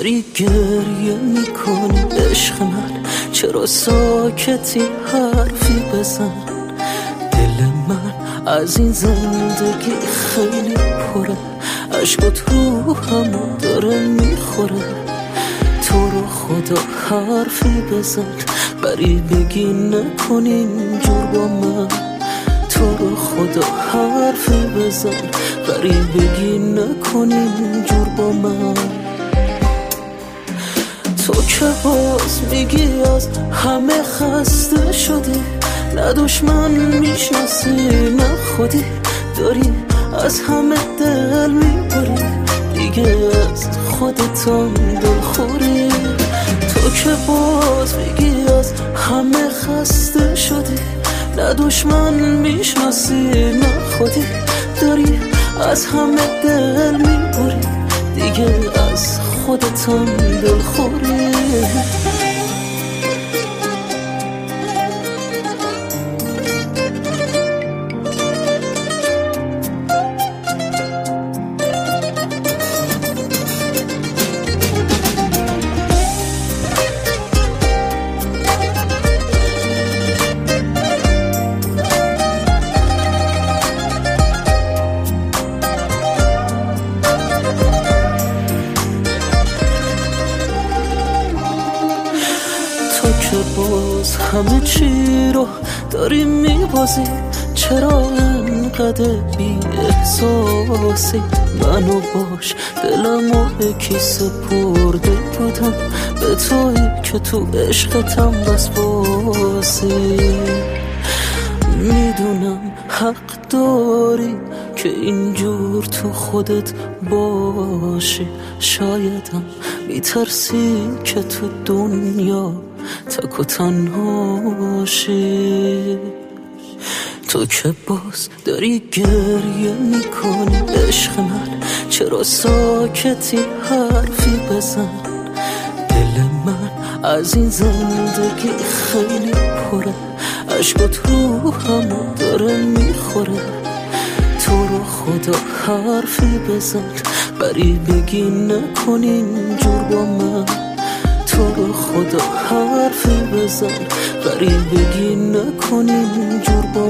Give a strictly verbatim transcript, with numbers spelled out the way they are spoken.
داری گریه میکنی عشق من، چرا ساکتی حرفی بزن. دل من از این زندگی خیلی پره، عشقات روحمو داره میخوره. تو رو خدا حرفی بزن، بری بگی نکن اینجور با من. تو رو خدا حرفی بزن، بری بگی نکن اینجور با من. تو که باز میگی از همه خسته شدی، نه دشمن میشناسی نه خودی، داری از همه دل میبری، دیگه از خودتان دل خوری. تو که باز میگی از همه خسته شدی، نه دشمن میشناسی نه خودی، داری از همه دل میبری، دیگه از خودتان دل خوری. که باز همه چی رو داری میبازی، چرا انقدر بی احساسی؟ منو باش دلمو به کی سپرده بودم، به تویی که تو عشقتم بس باسی. میدونم حق داری که اینجور تو خودت باشی، شایدم میترسی که تو دنیا تک و تنهاشی. تو که باز داری گریه میکنی عشق من، چرا ساکتی حرفی بزن. دل من از این زندگی خیلی پره، عشقات روحمو داره میخوره. تو رو خدا حرفی بزن، بری بگی نکن اینجور با من. تو رو خدا حرفی بزن، بری بگی نکن اینجور با